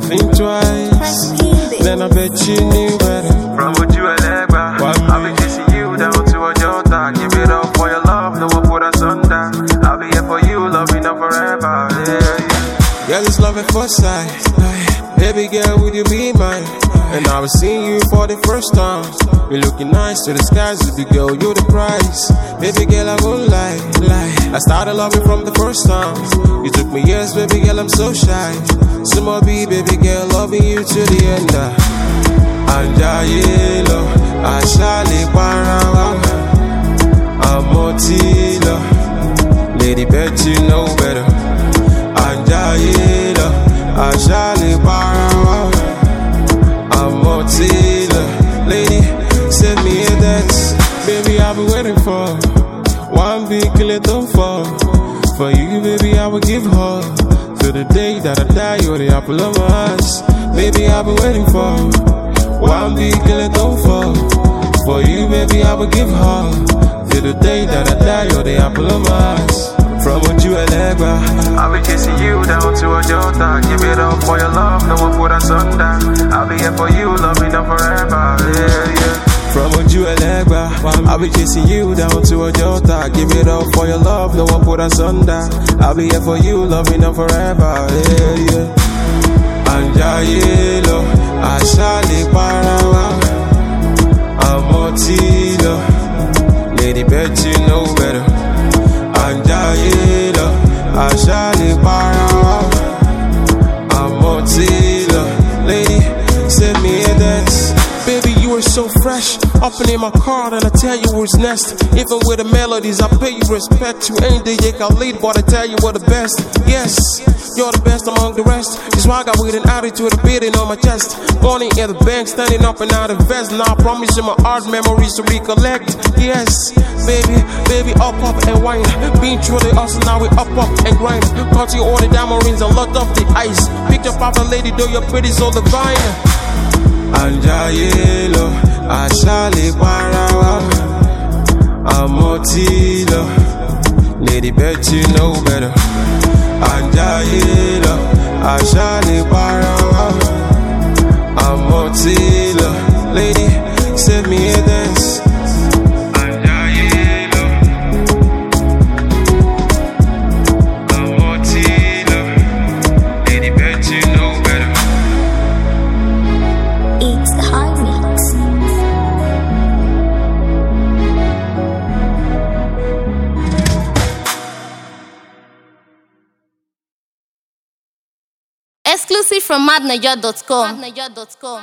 think twice. Then I bet you knew better. From what you elegba, I'll be kissing you down to a jota. Give it up for your love, no one put us under. I'll be here for you, loving you forever. Yeah. Girl, it's love at first sight. Baby girl, would you be mine? And I was seeing you for the first time. You're looking nice to the skies, baby girl, you're the prize. Baby girl, I won't lie. I started loving from the first time. You took me years, baby girl, I'm so shy. Some more be, baby girl, loving you to the end. Anjayelo, Ashali Parawa, Amotilo. Lady, bet you know better. Anjayelo, Ashali Parawa, Amotilo. Lady, send me a dance. Baby, I've been waiting for one big little fall. For you, baby, I will give her. To the day that I die, you're the apple of my eyes. Baby, I've been waiting for one big little fall. For you, baby, I will give her. To the day that I die, you're the apple of my eyes. From what you elegba, I'll be kissing you down to a jota. Give it up for your love, no one put us under. I'll be here for you, loving you forever. Yeah. From what you elegba, I'll be chasing you down to a jota. Give it up for your love, no one put us under. I'll be here for you, loving you forever. Yeah. Anjayelo, Ashali Parawa, Amotilo. Lady, bet you know better. Anjayelo, Ashali Parawa, Amotilo. Lady, send me a dance. Baby, you are so fresh. Up in my car and I tell you who's next. Even with the melodies, I pay you respect. You ain't DJ Khalid, but I tell you we're the best. Yes, you're the best among the rest. That's why I got with an attitude of beating on my chest. Morning at the bank, standing up and out of vest. Now I promise you my art memories to recollect. Yes, baby, up and wine. Been through the hustle, now we up and grind. Country all the diamond rings and lot of the ice. Picked up off a lady, though you're pretty so divine. Anjayelo, Ashali Parawa, Amotilo. Lady, bet you know better. Anjayelo, Ashali Parawa, Amotilo. Lady, send me a dance. Anjayelo, Amotilo. Lady, bet you know better. It's the high mix. Exclusive from madnaja.com.